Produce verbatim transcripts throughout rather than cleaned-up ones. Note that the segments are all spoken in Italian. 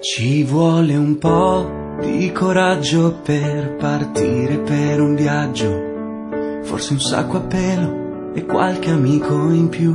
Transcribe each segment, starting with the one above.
Ci vuole un po' di coraggio per partire per un viaggio, forse un sacco a pelo e qualche amico in più.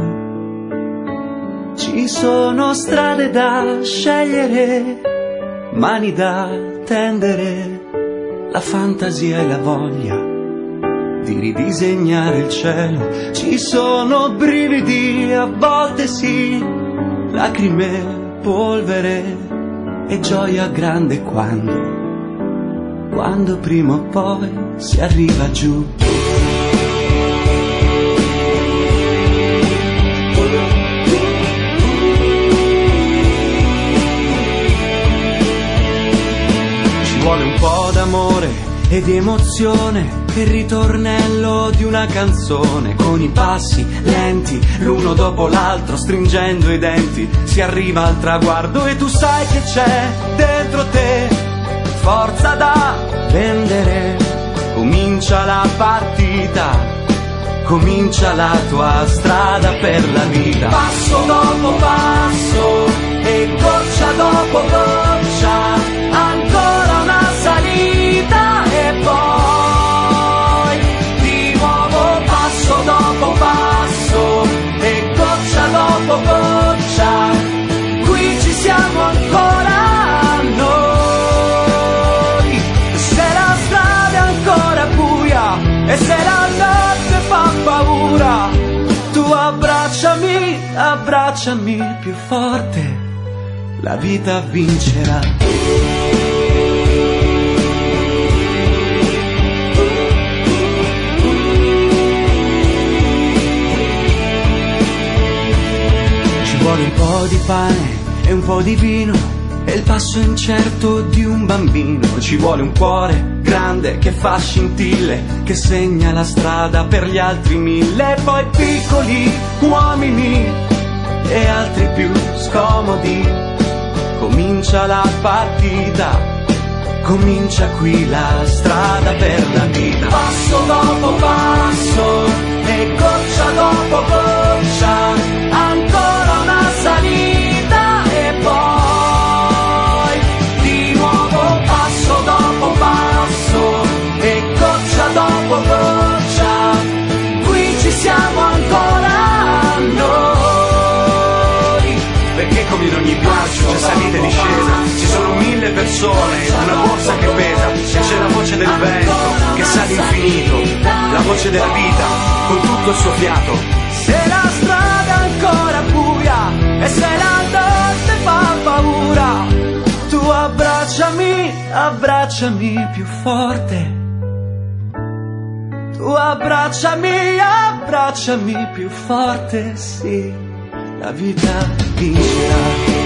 Ci sono strade da scegliere, mani da tendere, la fantasia e la voglia di ridisegnare il cielo. Ci sono brividi, a volte sì, lacrime, polvere e gioia grande quando, quando prima o poi si arriva giù. Ci vuole un po' d'amore e di emozione, il ritornello di una canzone, con i passi lenti, l'uno dopo l'altro, stringendo i denti, si arriva al traguardo e tu sai che c'è dentro te forza da vendere. Comincia la partita, comincia la tua strada per la vita. Passo dopo passo e goccia dopo goccia, ancora una salita e poi di nuovo passo dopo passo e goccia dopo goccia, qui ci siamo ancora noi. Se la strada è ancora buia e se la notte fa paura, tu abbracciami, abbracciami più forte, la vita vincerà. Ci vuole un po' di pane e un po' di vino e il passo incerto di un bambino. Ci vuole un cuore grande che fa scintille, che segna la strada per gli altri mille. E poi piccoli uomini e altri più scomodi. Comincia la partita, comincia qui la strada per la vita. Passo dopo passo e goccia dopo goccia, ancora una salita e poi di nuovo passo dopo passo e goccia dopo goccia, qui ci siamo ancora noi. Perché come in ogni viaggio c'è salita e discesa, ci sono mille persone, una borsa che pesa, e c'è la voce del vento che sa l'infinito, la voce della vita con tutto il suo fiato. Se la strada è ancora buia e se la notte fa paura, tu abbracciami, abbracciami più forte, tu abbracciami, abbracciami più forte, sì, la vita vincerà.